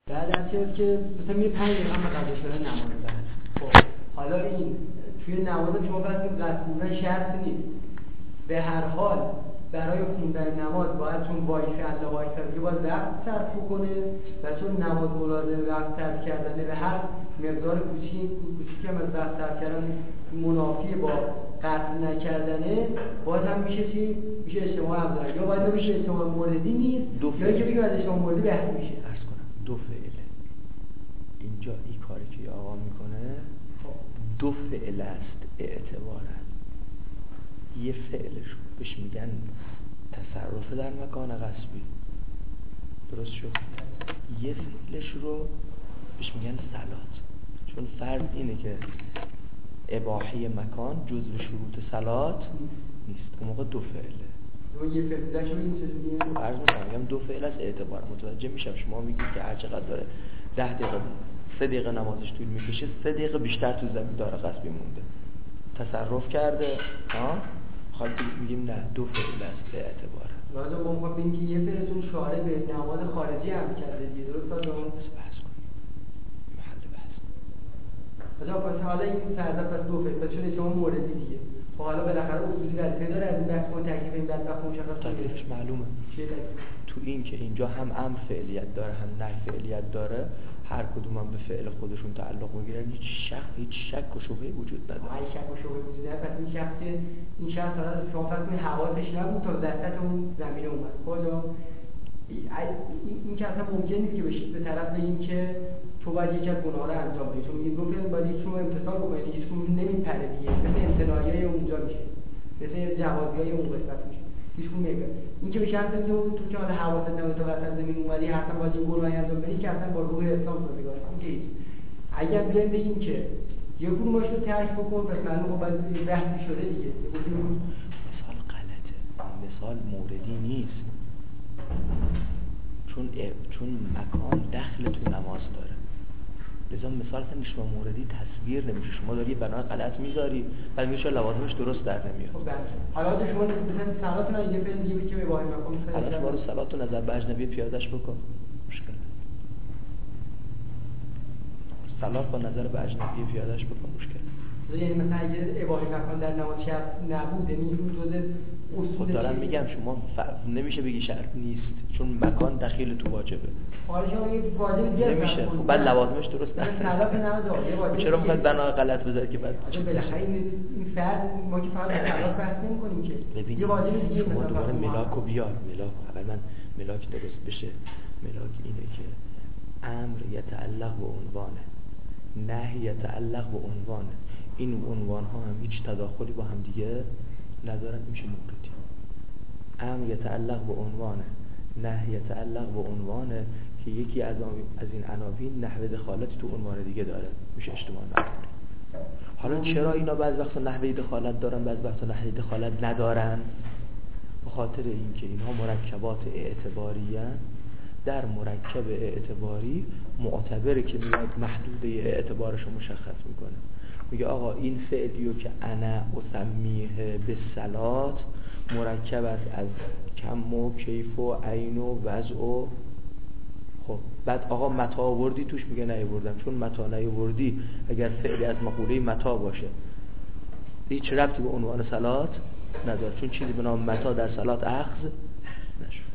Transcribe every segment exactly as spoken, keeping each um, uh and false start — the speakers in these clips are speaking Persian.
بعد از که مثلا میره پنج دقیقه هم قضا شده نماز بخونه. خب حالا این توی نماز شما فرض کنید قصد بودن شرط نیست. به هر حال برای خوندن نماز باید چون وای فعل وای فعل که باید وقت صرف کنه و چون نماز ملازم وقت صرف کردن به هر مقدار کوچیک کوچیک هم از وقت صرف کردن منافی با قطع نکردنه، باز هم میشه چی؟ میشه اجتماع هم داره، یا باید میشه اجتماع موردی نیست یا اینکه بگیم از اجتماع موردی بحث میشه. عرض کنم دو فعله اینجا این کاری که آقا میکنه دو فعل است اعتبارا. یه فعلش بهش میگن تصرف در مکان غصبی، درست شد؟ یه فعلش رو بهش میگن صلات، چون فرض اینه که اباحی مکان جزو شروط صلات نیست، اون موقع دو فعله. دو یه فعل داشت میگیم چجوریه؟ فرض میگم دو فعل از اعتبار متوجه میشم. شما میگید که هر چقدر داره ده دقیقه سه دقیقه نمازش طول میکشه، سه دقیقه بیشتر تو زمین داره غصبی مونده، تصرف کرده، ها؟ حالا میگیم نه دو فعل است اعتباره. لازم ما میخوام بگیم که یه فعلتون شارع به نماز خارجی هم کرده دیگه، درست آقا؟ بحث کنیم محل بحث. آقا پس حالا این فرضا پس دو فعل پس چون شما موردی دیگه. خب حالا بالاخره اصولی وظیفه داره از این بحث کن تکلیف این بدبخت مشخص کنه. تکلیفش معلومه. چیه تکلیف؟ تو این که اینجا هم امر فعلیت داره هم نهی فعلیت داره، هر کدوم هم به فعل خودشون تعلق میگیرن، هیچ شک هیچ شک و شبهه‌ای وجود نداره. هیچ شک و شبهه‌ای وجود نداره. پس این شخص این شخص حالا شما فرض کنید حواسش نبود تا وسط اون زمین اومد. خدا این که اصلا ممکن نیست که بشید به طرف بگیم که تو باید یک از گناه‌ها رو انجام بدی، چون این گفتن باید یک شما امتثال بکنید، هیچ کدوم نمیپره دیگه، مثل امتناعیه اونجا میشه، مثل جوازیای اون قسمت میشه، هیچ کدوم نمیگه. این که به شرط اینکه تو که حالا حواست نبود تا وسط زمین اومدی حتما باید این گناهی انجام بدی که اصلا با روح اسلام سازگار نیست. که هیچ اگر بیایم بگیم که یک کدومش رو ترک بکن، پس معلومه باید بحثی شده دیگه. مثال غلطه، مثال موردی نیست، چون چون مکان دخل تو نماز داره، لذا مثال اصلا شما موردی تصویر نمیشه. شما داری بنا غلط میذاری بعد میشه لوازمش درست در نمیاد. خب حالا شما مثلا صلات نه یه فعل دیگه که به واحد مکان میشه، حالا شما رو صلات رو نظر به اجنبی پیادهش بکن، مشکل صلات با نظر به اجنبی پیادهش بکن، مشکل. یعنی مثلا اگه اباحه مکان در نماز شرط نبوده میگیم جزء اصول دارم میگم شما ف... نمیشه بگی شرط نیست، چون مکان دخیل تو واجبه. حالا شما یه واجب دیگه نمیشه، خب بعد لوازمش درست نه طلاق نداره، یه واجب چرا میخواد بنا غلط بذاری که بعد چون بالاخره این فرض ما که فقط طلاق بحث نمی‌کنیم که یه واجب دیگه شما مثلا دوباره ملاکو بیار. ملاک اول من ملاک درست بشه. ملاک اینه که امر یتعلق به عنوانه، نهی یتعلق به عنوانه. این عنوان ها هم هیچ تداخلی با هم دیگه ندارن، میشه موردی. امر یتعلق به عنوانه، نهی یتعلق به عنوانه که یکی از از این عناوین نحوه دخالتی تو عنوان دیگه داره، میشه اجتماع مأموری. حالا چرا اینا بعض وقتا نحوه دخالت دارن بعض وقتا نحوه دخالت ندارن؟ به خاطر اینکه اینها مرکبات اعتباری هستند. در مرکب اعتباری معتبره که میاد محدوده اعتبارش رو مشخص میکنه، میگه آقا این فعلیو که انا اسمیه به صلات مرکب است از کم و کیف و عین و وضع و خب بعد آقا متا آوردی توش، میگه نیاوردم، چون متا نیاوردی اگر فعلی از مقوله متا باشه هیچ ربطی به عنوان صلات نداره، چون چیزی به نام متا در صلات اخذ نشد.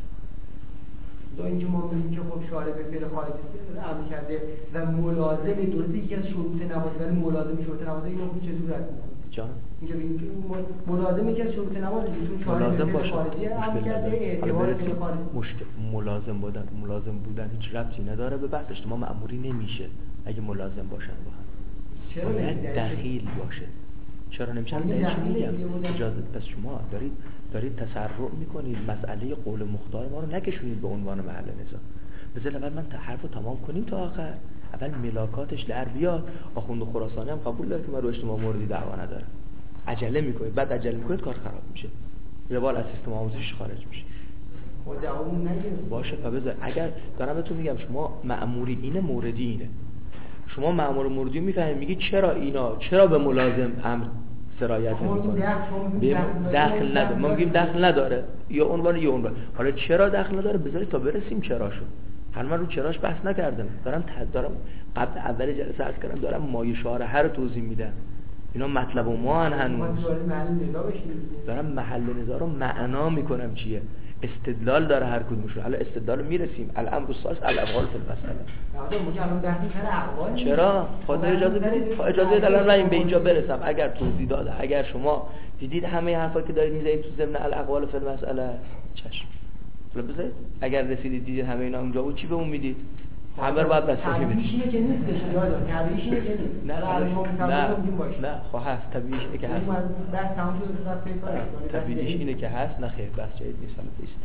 دا اینکه ما میگیم که خب شارع به فعل خارجی امر کرده و ملازم درسته یکی از شروط نماز، ولی ملازم شروط نماز اینو چطور رد می‌کنه؟ جان اینکه بگیم که ملازم یکی از شروط نماز چون شارع به فعل خارجی امر کرده اعتبار فعل خارجی مشکل ملازم بودن ملازم بودن هیچ ربطی نداره به بحث اجتماع مأموری نمیشه اگه ملازم باشن با هم. چرا دخیل باشه؟ چرا نمیشه؟ دلیلش میگم اجازه پس شما دارید دارید تسرع میکنید مسئله قول مختار ما رو نکشونید به عنوان محل نزاع. بذار اول من حرفو تمام کنیم تا آخر. اول ملاکاتش در بیاد. آخوند خراسانی هم قبول داره که من رو اجتماع موردی دعوا ندارم. عجله میکنید، بعد عجله میکنید کار خراب میشه، روال از سیستم آموزشی خارج میشه. خود جوابمون نگیرید باشه. فبذار اگر دارم بهتون میگم شما مأموری اینه موردی اینه، شما مأمور موردی میفهمید میگی چرا اینا چرا به ملازم امر سرایت میکنه؟ دخل نداره. ما میگیم دخل نداره یا عنوان یا عنوان. حالا چرا دخل نداره؟ بذارید تا برسیم چراشو. هر من رو چراش بحث نکردم، دارم دارم قبل اول جلسه عرض کردم دارم مایه شارحه رو توضیح میدم. اینا مطلب و ما هنوز دارم محل نزاع رو معنا میکنم چیه، استدلال داره هر کدومشون. الان استدلال رو میرسیم. الامر الثالث الاقوال فی المسئله. چرا؟ خاطر اجازه بدید، اجازه بدید الان من به اینجا برسم. اگر توضیح داده، اگر شما دیدید همه حرفا که دارید میزنید تو ضمن الاقوال فی المسئله، چشم. حالا بذارید اگر رسیدید دیدید همه اینا اونجا بود، چی به اون میدید؟ همه رو باید بسته بدید. طبیعیش اینه که نیستش یادم. طبیعیش اینه که نیست. نه نه نه خب هست. طبیعیش اینه که هست. بس تمام شد تا فکر کنید. طبیعیش اینه که هست. نه خیر بس جدید نیست. حالا بیست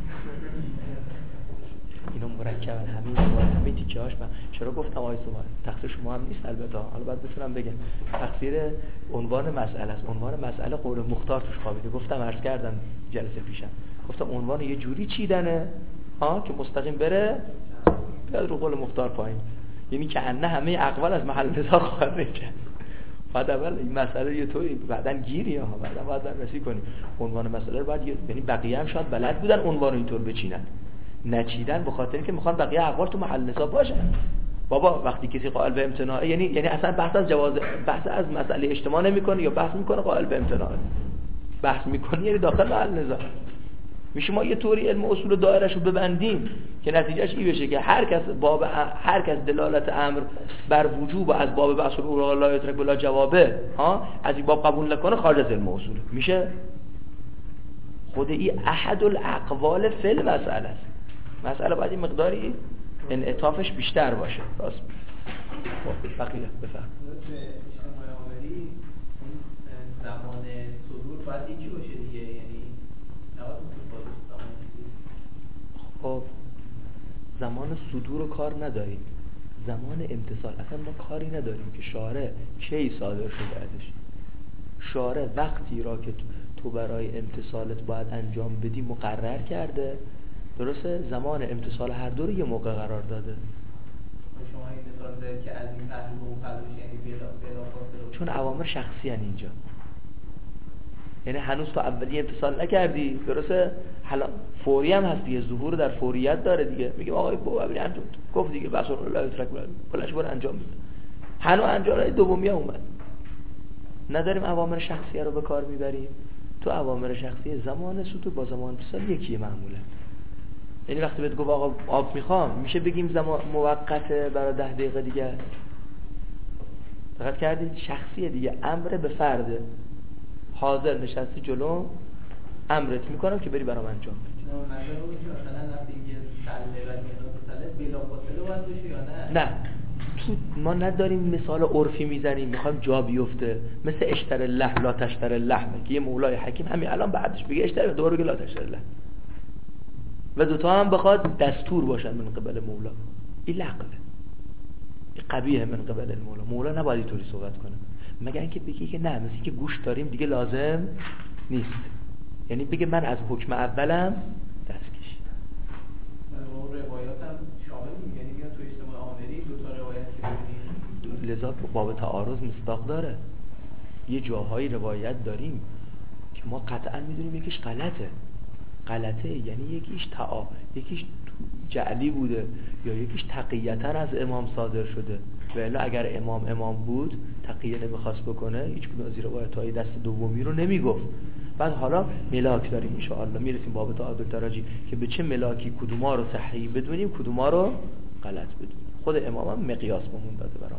اینو مرکبن همین همه تیکه هاش. من چرا گفتم آقای سومر تقصیر شما هم نیست البته، حالا بعد بتونم بگم تقصیر عنوان مسئله است. عنوان مسئله قول مختار توش خوابیده. گفتم عرض کردم جلسه پیشم، گفتم عنوان یه جوری چیدنه ها که مستقیم بره بیاد رو قول مختار پایین، یعنی که انه همه اقوال از محل نزاع خارج کرد. بعد اول این مسئله یه طوری بعدن گیری ها، بعدا باید بررسی کنیم عنوان مسئله رو. بعد یعنی بقیه هم شاید بلد بودن عنوان اینطور بچینن، نچیدن به خاطر اینکه میخوان بقیه اقوال تو محل نزاع باشه. بابا وقتی کسی قائل به امتناع، یعنی یعنی اصلا بحث از جواز بحث از مسئله اجتماع نمیکنه یا بحث میکنه قائل به امتناع بحث میکنه، یعنی داخل محل نزاع میشه. ما یه طوری علم اصول و دایره‌شو ببندیم که نتیجهش این بشه که هر کس باب هر کس دلالت امر بر وجوب از باب بحث الاوراق لا یترک بلا جوابه ها از این باب قبول نکنه خارج از علم اصول میشه. خود این احد الاقوال فی المسئله است. مسئله باید این مقداری انعطافش بیشتر باشه. راست خب بقیه بفهم. زمان صدور باید یکی باشه دیگه، یعنی خب زمان صدور رو کار نداریم، زمان امتصال اصلا ما کاری نداریم که شارع کی صادر شده ازش. شارع وقتی را که تو برای امتصالت باید انجام بدی مقرر کرده، درسته؟ زمان امتصال هر دو رو یه موقع قرار داده. شما این مثال دارید که از این پهلو به اون پهلوش یعنی بلا بلا فاصله، چون اوامر شخصی ان اینجا، یعنی هنوز تو اولی امتصال نکردی، درسته؟ حالا فوری هم هست دیگه، ظهور در فوریت داره دیگه. میگم آقای بابا ببین انجام گفت دیگه بس اون لا یترک بلش برو انجام بده. هنوز انجام دومی اومد. نداریم اوامر شخصی رو به کار میبریم. تو اوامر شخصی زمان سوت با زمان امتصال یکیه معموله. یعنی وقتی بهت گفت آقا آب میخوام، میشه بگیم زمان موقته برای ده دقیقه دیگه. دقت کردید؟ شخصیه دیگه، امر به فرده. حاضر نشستی جلو، امرت میکنم که بری برام انجام بدی. نه مثلا اون که مثلا وقتی که سله و میاد بلا فاصله باید بشه یا نه؟ نه تو ما نداریم مثال عرفی میزنیم میخوایم جا بیفته، مثل اشتر الله لا تشتر اللحم که یه مولای حکیم همین الان بعدش بگه اشتر دوباره بگه لا تشتر الله و دوتا هم بخواد دستور باشن من قبل مولا. این لغوه، این قبیه من قبل المولا. مولا نباید اینطوری صحبت کنه مگر اینکه بگی که نه مثل که گوش داریم دیگه لازم نیست، یعنی بگه من از حکم اولم دست کشیدم. اون روایات هم شامل میگه، یعنی میاد تو اجتماع آمری دو تا روایت که ببینید لذا باب تعارض مصداق داره. یه جاهای روایت داریم که ما قطعا میدونیم یکیش غلطه غلطه یعنی یکیش تعا یکیش جعلی بوده یا یکیش تقییتا از امام صادر شده، و الا اگر امام امام بود تقیه نمیخواست بکنه هیچ کدوم از روایت‌های دست دومی رو نمیگفت. بعد حالا ملاک داریم ان شاء الله میرسیم باب تعادل تراجی که به چه ملاکی کدوما رو صحیح بدونیم کدوما رو غلط بدونیم. خود امام هم مقیاس بهمون داده برام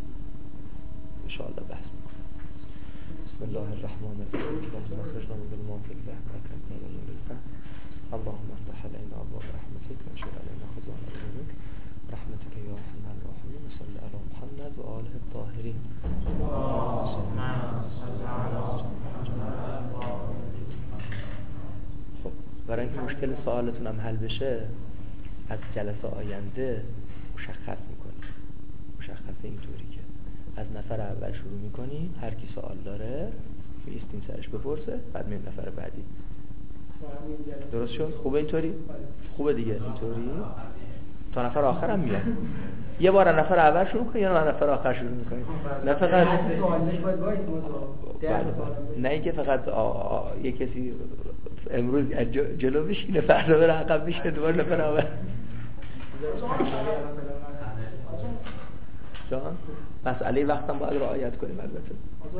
ان شاء الله بحث می‌کنیم. بسم الله الرحمن الرحیم. اللهم اخرجنا من ظلمات الجهل واكرمنا بنور الفهم. اللهم افتح علينا ابواب رحمتك وانشر علينا خزائن علمك رحمتك يا ارحم الراحمين. صل على محمد و آله الطاهرین. خب برای اینکه مشکل سوالتون هم حل بشه از جلسه آینده مشخص میکنیم. مشخصه اینطوری که از نفر اول شروع میکنیم، هر کی سوال داره میستیم سرش بپرسه، بعد میریم نفر بعدی. درست شد؟ خوبه اینطوری؟ خوبه دیگه اینطوری؟ تا نفر آخر هم میاد. یه بار نفر اول شروع کنیم یا نفر آخر شروع میکنیم؟ نه فقط نه اینکه فقط آ آ یه کسی امروز جلو بشینه فردا بره عقب بشینه دوباره نفر اول. جان مسئله وقتم باید رعایت کنیم البته.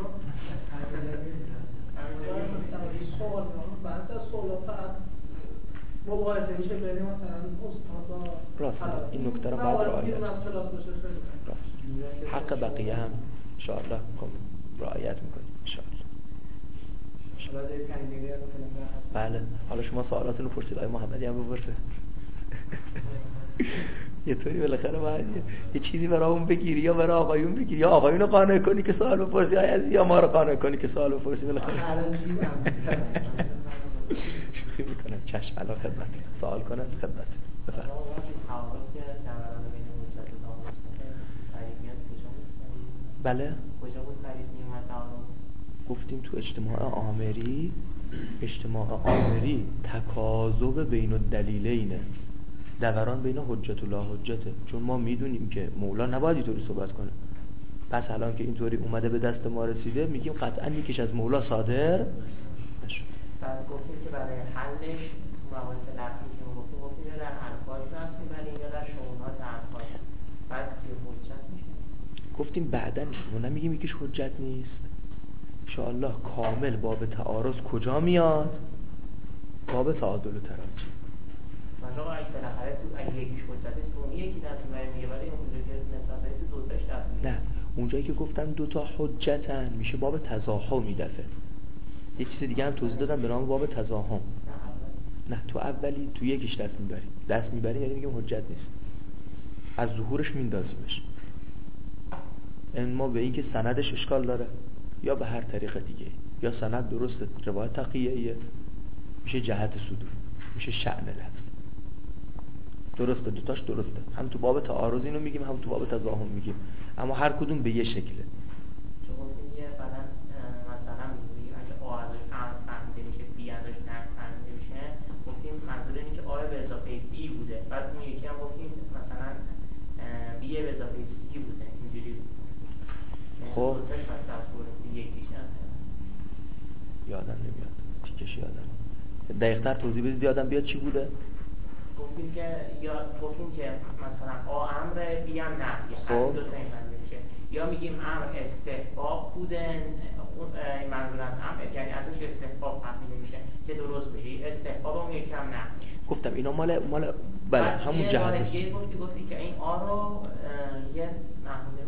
سوال بعد از سوالات مباحثه میشه بین مثلا استادا راست این نکته رو باید رعایت راست حق بقیه هم انشاءالله رعایت میکنیم انشاءالله. بله حالا شما سوالاتونو پرسید آقای محمدی هم بپرسه. یه طوری بالاخره باید یه چیزی برای اون بگیری یا برای آقایون بگیری یا آقایون رو قانع کنی که سوال بپرسی یا ما رو قانع کنی که سوال بپرسی. بالاخره شوخی میکنم. چشم الان خدمت سوال کنم خدمت بفرم. بله گفتیم تو اجتماع آمری اجتماع آمری تکاذب بین الدلیلینه، دوران بین حجت و لا حجته. چون ما میدونیم که مولا نباید اینطوری صحبت کنه، پس الان که اینطوری اومده به دست ما رسیده میگیم قطعا یکیش از مولا صادر نشد. بعد گفتیم که برای حلش موارد لفظی که گفتیم گفتیم یا در الفاظ نفس میبریم یا در شؤونات الفاظ، بعد که حجت میشه. گفتیم بعدن ما نمیگیم یکیش حجت نیست. انشاءالله کامل باب تعارض کجا میاد؟ باب تعادل و تراجی. مثلا اگه بالاخره تو اگه یکیش حجت است اون یکی دست میبره ولی اونجایی که نسبت تو دو تاش دست میبره. نه اونجایی که گفتم دو تا حجتن میشه باب تزاحم میدفه. یه چیز دیگه هم توضیح دادم به نام باب تزاحم. نه تو اولی تو یکیش دست میبریم دست میبریم یعنی میگیم حجت نیست، از ظهورش میندازیمش. این ما به این که سندش اشکال داره یا به هر طریق دیگه، یا سند درسته روایت تقیه‌ایه میشه جهت صدور، میشه شأن لفظ. درسته دوتاش درسته، هم تو باب تعارض اینو میگیم هم تو باب تزاحم میگیم، اما هر کدوم به یه شکله. چون میگه مثلا مثلا میگه اگه آ ازش ام فهمیده میشه بی ازش نه فهمیده میشه، گفتیم منظور اینه که آ به اضافه بی بوده، بعد اون یکی هم گفتیم مثلا بی به اضافه سی بوده، اینجوری. خب یادم نمیاد تیکش یادم دقیق‌تر توضیح بدید یادم بیاد چی بوده. گفتیم که یا گفتیم که مثلا آ امر بی هم نفی، خب دو تا این معنی میشه، یا میگیم امر استحباب بوده منظور از امر یعنی ازش استحباب فهمیده میشه که درست بشه، استحباب اون یکی هم نه. گفتم اینا مال مال بله همون جهت دیگه گفتی گفتی که این آ رو یه محموله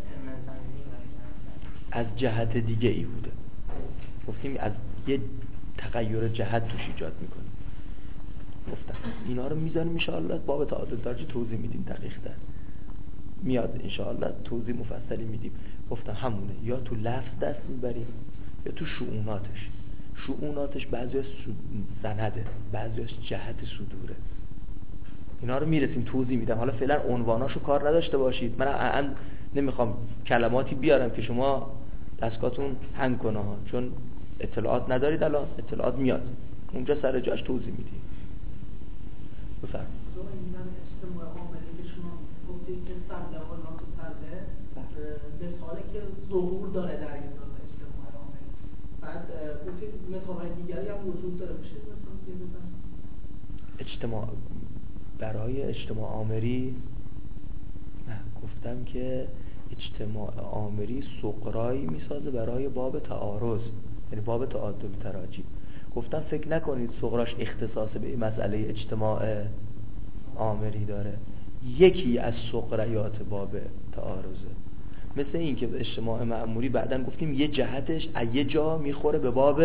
از جهت دیگه ای بوده. گفتیم از یه تغییر جهت توش ایجاد میکنه. گفتم اینا رو میذاریم ان شاء الله باب تعادل ترجیح توضیح میدیم دقیق تر میاد ان شاء الله توضیح مفصلی میدیم. گفتم همونه، یا تو لفظ دست میبریم یا تو شؤوناتش. شؤوناتش بعضی از سنده بعضی از جهت صدوره. اینا رو میرسیم توضیح میدم. حالا فعلا عنواناشو کار نداشته باشید. من الان نمیخوام کلماتی بیارم که شما دستگاهتون هنگ کنه ها، چون اطلاعات ندارید. الان اطلاعات میاد اونجا سر جاش توضیح میدیم. بفرمایید. این اجتماع عاملی که شما گفتید که سرده و ناسرده مثالی که ظهور داره در این اجتماع عاملی، بعد گفتید مثال‌های دیگری هم وجود داره، میشه مثلا بزنید؟ اجتماع برای اجتماع آمری نه، گفتم که اجتماع آمری سقرایی میسازه برای باب تعارض، یعنی باب تعادل تراجی. گفتم فکر نکنید سقراش اختصاص به این مسئله اجتماع آمری داره، یکی از سقریات باب تعارضه. مثل این که اجتماع مأموری بعدن گفتیم یه جهتش از یه جا میخوره به باب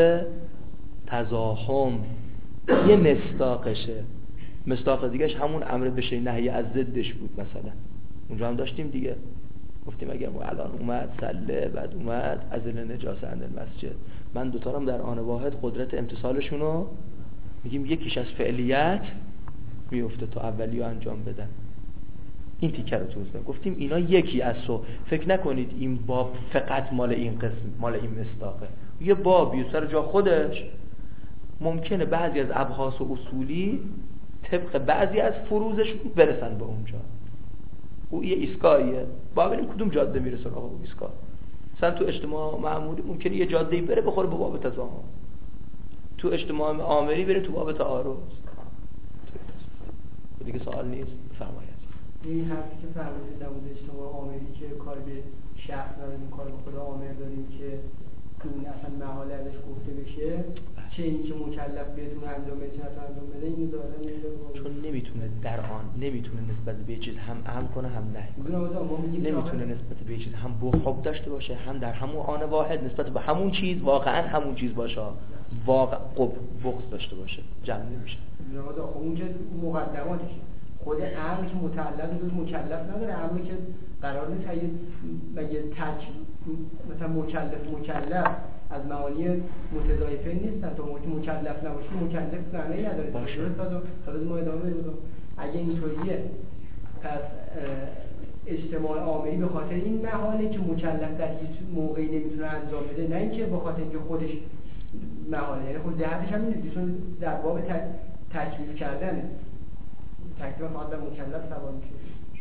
تزاحم، یه مصداقشه. مصداق دیگهش همون امر به شیء نهی از ضدش بود. مثلا اونجا هم داشتیم دیگه، گفتیم اگر الان اومد سله بعد اومد ازل نجاسه عند المسجد، من دوتا هم در آن واحد قدرت امتصالشونو میگیم یکیش از فعلیت میفته تا اولیو انجام بدن. این تیکه رو توضیح گفتیم اینا یکی از سو. فکر نکنید این باب فقط مال این قسم مال این مصداقه، یه بابی سر جا خودش. ممکنه بعضی از ابحاث و اصولی طبق بعضی از فروزش برسن به اونجا. او یه ایستگاهیه، با ببینیم کدوم جاده میرسه آقا اون ایستگاه. مثلا تو اجتماع معمولی ممکنه یه جاده‌ای بره بخوره به باب تزاحم، تو اجتماع آمری بره تو باب تعارض. دیگه سوال نیست، بفرمایید. این حرفی که فرمودید در مورد اجتماع آمری که کار به شخص نداریم، کار به خدا آمر داریم که این اصلا محاله ازش گفته بشه، چه این که مکلف بتونه انجام بده چه نتونه انجام بده، اینو داره نمیدونه، چون نمیتونه در آن نمیتونه نسبت به چیز هم امر کنه هم نهی کنه، نمیتونه نسبت به چیز هم بخوب داشته باشه هم در همون آن واحد نسبت به همون چیز واقعا همون چیز باشه، واقع قب بغض داشته باشه، جمع نمیشه. خب اون که مقدماتشه، خود امر که متعلق به مکلف نداره، امری که قرار نیست اگه مگه تک مثلا مکلف مکلف از معانی متضایفه نیستن، تا موقعی مکلف نباشه مکلف معنی نداره. درست تا تا ما ادامه بدیم. اگه اینطوریه پس اجتماع آمری به خاطر این محاله که مکلف در هیچ موقعی نمیتونه انجام بده، نه اینکه به خاطر اینکه خودش محاله، یعنی خود جهتش هم نیست، چون در باب تکلیف کردنه، تکلیف فقط در مکلف سوال میشه.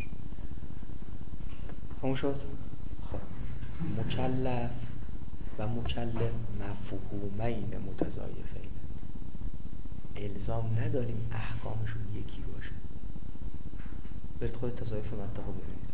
همون شد؟ خب مکلف و مکلف مفهومین متضایفین، الزام نداریم احکامشون یکی باشه. برید خود تضایف منطقه ببینید.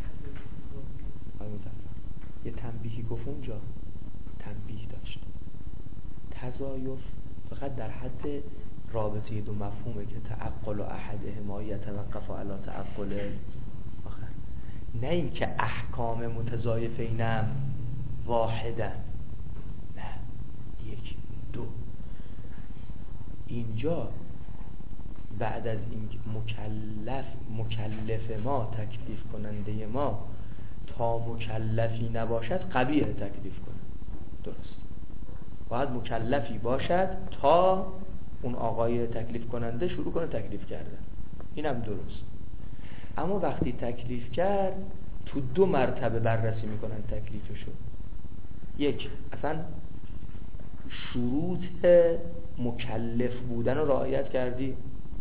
یه تنبیهی گفت اونجا، تنبیه داشت. تضایف فقط در حد رابطه دو مفهومه که تعقل و احدهما یتوقف علی تعقل آخر، نه این که احکام متضایفینم واحدن، نه یک دو. اینجا بعد از این مکلف مکلف ما تکلیف کننده ما تا مکلفی نباشد قبیح تکلیف کنه، درست، باید مکلفی باشد تا اون آقای تکلیف کننده شروع کنه تکلیف کردن، اینم درست. اما وقتی تکلیف کرد تو دو مرتبه بررسی میکنن تکلیفشو، یک اصلا شروط مکلف بودن رو رعایت کردی،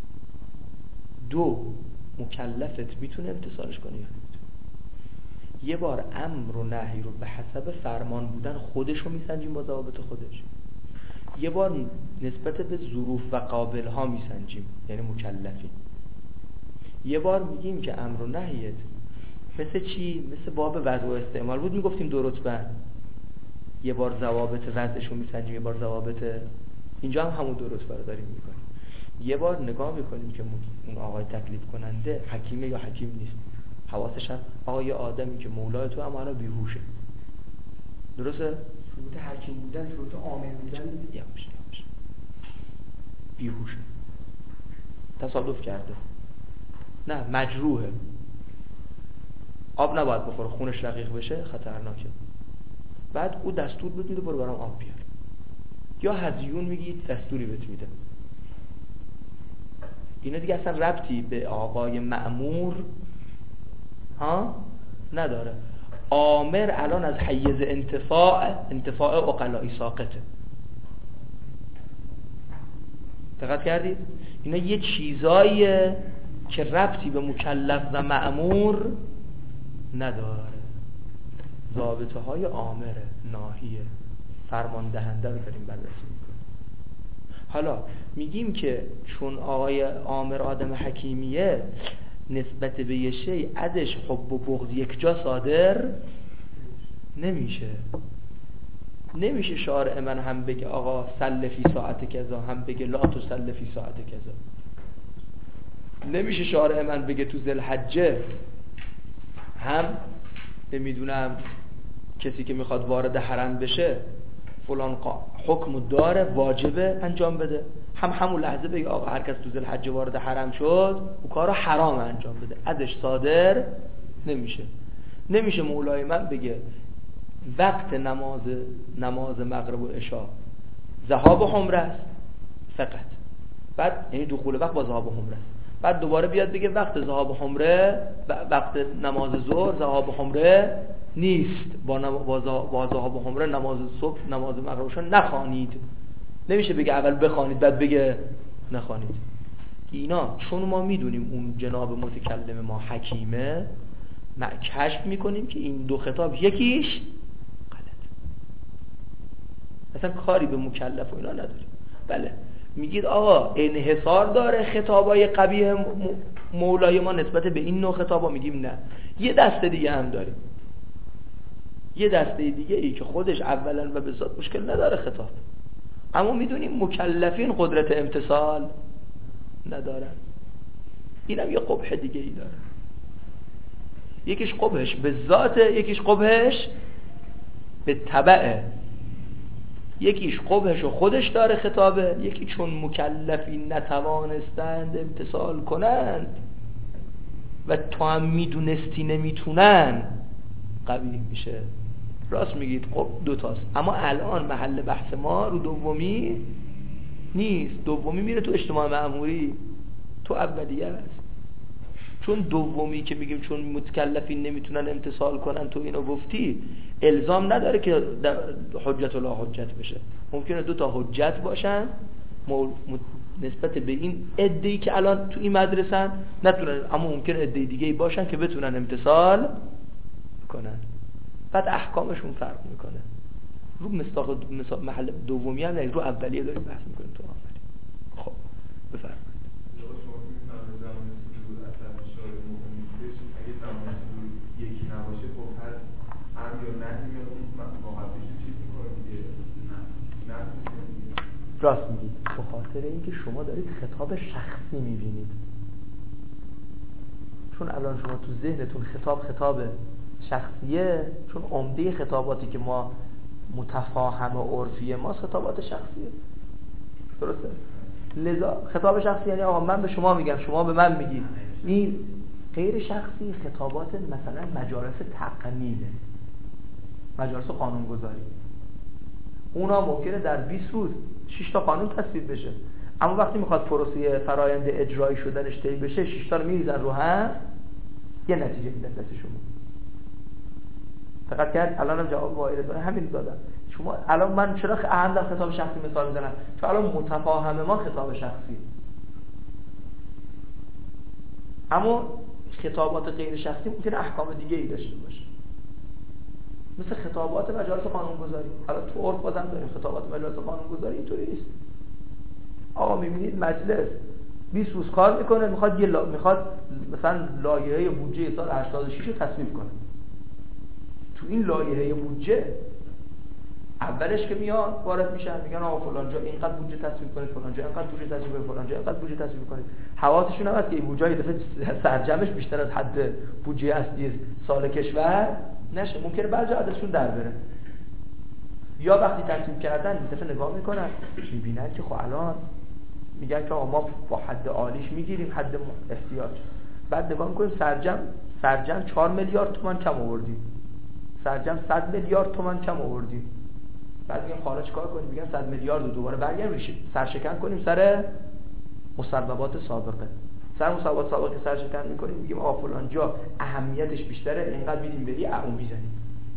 دو مکلفت میتونه امتثالش کنه یا نمیتونه. یه بار امر و نهی رو به حسب فرمان بودن خودش رو میسنجیم با ضوابط خودش، یه بار نسبت به ظروف و قابل ها میسنجیم یعنی مکلفی، یه بار میگیم که امر و نهیت مثل چی؟ مثل باب وضع و استعمال بود، میگفتیم دو رتبه، یه بار ضوابط وضعش رو میسنجیم، یه بار ضوابط، اینجا هم همون دو رتبه رو داریم میکنیم. یه بار نگاه میکنیم که اون آقای تکلیف کننده حکیمه یا حکیم نیست، حواسش هم آقای آدمی که مولای تو اما الان بیهوشه، درسته؟ شروط حکیم بودن، شروط عامل بودن یه باشه باشه بیهوشه، تصادف کرده، نه مجروحه، آب نباید بخوره خونش رقیق بشه خطرناکه، بعد او دستور بهت میده برو برام آب بیار، یا هزیون میگی دستوری بهت میده. اینا دیگه اصلا ربطی به آقای مأمور ها نداره. آمر الان از حیز انتفاع انتفاع عقلایی ساقطه، دقت کردید؟ اینا یه چیزاییه که ربطی به مکلف و مأمور نداره، ضابطه های آمره، ناهیه، فرمان دهنده رو داریم بررسی میکنیم. حالا میگیم که چون آقای آمر آدم حکیمیه، نسبت به یه شی ازش حب و بغض یک جا صادر نمیشه. نمیشه شارع من هم بگه آقا سل فی ساعت کذا، هم بگه لا تو سل فی ساعت کذا. نمیشه شارع من بگه تو ذوالحجه هم نمیدونم کسی که میخواد وارد حرم بشه فلان حکم داره واجبه انجام بده، هم همون لحظه بگه آقا هر کس تو ذوالحجه وارد حرم شد او کارو حرام انجام بده، ازش صادر نمیشه. نمیشه مولای من بگه وقت نماز نماز مغرب و عشاء ذهاب و حمره است فقط، بعد یعنی دخول وقت با ذهاب و حمره است، بعد دوباره بیاد بگه وقت ذهاب و حمره وقت نماز ظهر ذهاب و حمره نیست، با با ذهاب و حمره نماز صبح نماز مغربشو نخوانید. نمیشه بگه اول بخوانید بعد بگه نخوانید. اینا چون ما میدونیم اون جناب متکلم ما حکیمه، ما کشف میکنیم که این دو خطاب یکیش غلط، اصلا کاری به مکلف و اینا نداریم. بله میگید آقا انحصار داره خطابای قبیح مولای ما نسبت به این نوع خطابا میگیم نه. یه دسته دیگه هم داریم، یه دسته دیگه ای که خودش اولا و به ذات مشکل نداره خطاب، اما میدونیم مکلفین قدرت امتثال ندارن. اینم یه قبح دیگه ای داره، یکیش قبحش به ذاته، یکیش قبحش به تبعه. یکیش قبحش و خودش داره خطابه، یکی چون مکلفین نتوانستند امتثال کنند و تو هم میدونستی نمیتونن قبیح میشه. راست میگید، خب دوتاست، اما الان محل بحث ما رو دومی نیست. دومی میره تو اجتماع مأموری، تو اولیه است. چون دومی که میگیم چون متکلفین نمیتونن امتثال کنن، تو اینو گفتی، الزام نداره که حجت و لا حجت بشه. ممکنه دو تا حجت باشن نسبت به این عده‌ای که الان تو این مدرسن نتونن، اما ممکنه عده دیگه‌ای باشن که بتونن امتثال کنن، بعد احکامشون فرق میکنه. رو مصداق مثلا محل دومی هم نه، رو اولیه داریم بحث میکنیم تو اولی. خب بفرمایید. یکی نباشه خب هر هم یا نه یا اون مقابلش چیز میکنه دیگه، نه نه. راست میگید، به خاطر اینکه شما دارید خطاب شخصی میبینید. چون الان شما تو ذهنتون خطاب خطاب شخصیه، چون عمده خطاباتی که ما متفاهم و عرفی ما خطابات شخصیه، درسته؟ لذا خطاب شخصی یعنی آقا من به شما میگم، شما به من میگید. این غیر شخصی خطابات مثلا مجالس تقنینه، مجالس قانونگذاری، اونا ممکنه در بیست روز شش تا قانون تصویب بشه، اما وقتی میخواد پروسه فرایند اجرایی شدنش طی بشه، شش تا رو میریزن رو هم، یه نتیجه میدن دست شما. فقط کرد الانم جواب واحد داره همین دادم. شما الان من چرا اهم در خطاب شخصی مثال میزنم؟ چون الان متفاهم ما خطاب شخصی، اما خطابات غیر شخصی ممکنه احکام دیگه ای داشته باشه، مثل خطابات مجالس قانونگذاری. حالا تو عرف بازم داریم خطابات مجالس قانونگذاری اینطوری نیست. آقا میبینید مجلس بیست روز کار میکنه، میخواد یه لا... میخواد مثلا لایحه بودجه سال هشتاد و شش رو تصویب کنه. تو این لایحه بودجه اولش که میاد وارد میشن، میگن آقا فلان جا اینقدر بودجه تصویب کنید، فلان جا اینقدر بودجه تصویب کنید، فلان جا اینقدر بودجه تصویب کنید. حواسشون هم هست که این بودجه یه دفعه سرجمش بیشتر از حد بودجه اصلی سال کشور نشه، ممکنه بعضی عددشون در بره. یا وقتی تصویب کردن یه دفعه نگاه میکنن، میبینن که خب الان میگن که آقا ما با حد عالیش میگیریم، حد احتیاج. بعد نگاه میکنیم سرجم سرجم چهار میلیارد تومان کم آوردیم، سرجم صد میلیارد تومان کم آوردیم. بعد میگن خارج کار کنیم، میگن صد میلیارد رو دوباره برگردیم سرشکن کنیم سر مسببات سابقه. سر مسببات سابقه سرشکن میکنیم، میگیم آقا فلان جا اهمیتش بیشتره، اینقدر میدیم به این اون میزنیم.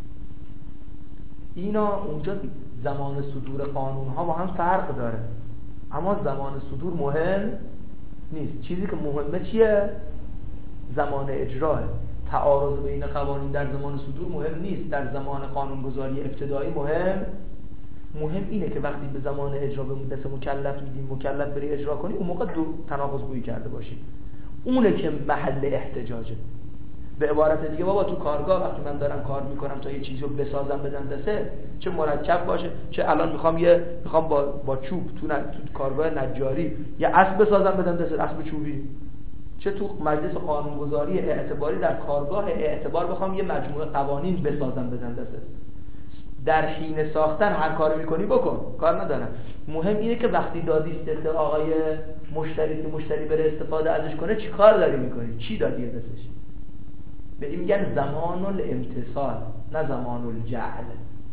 اینا اونجا زمان صدور قانون ها با هم فرق داره، اما زمان صدور مهم نیست. چیزی که مهمه چیه؟ زمان اجراه. تعارض بین قوانین در زمان صدور مهم نیست، در زمان قانونگذاری ابتدایی مهم مهم اینه که وقتی به زمان اجرا به مدت مکلف میدیم، مکلف بری اجرا کنی، اون موقع دو تناقض گویی کرده باشی، اونه که محل احتجاجه. به عبارت دیگه بابا تو کارگاه وقتی من دارم کار میکنم تا یه چیزی رو بسازم بدم دسته، چه مرکب باشه، چه الان میخوام یه میخوام با با چوب تو, ن... تو کارگاه نجاری یه اسب بسازم بدم دسته، اسب چوبی، چه تو مجلس قانونگذاری اعتباری در کارگاه اعتبار بخوام یه مجموعه قوانین بسازم بدم دسته. در حین ساختن هر کاری میکنی بکن، کار ندارم. مهم اینه که وقتی دادی دست آقای مشتری مشتری بره استفاده ازش کنه چی کار داری میکنی، چی دادی دستش. به این میگن زمان الامتصال، نه زمان الجعل.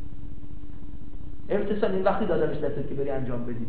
امتصال این وقتی دادمش دستت که بری انجام بدی.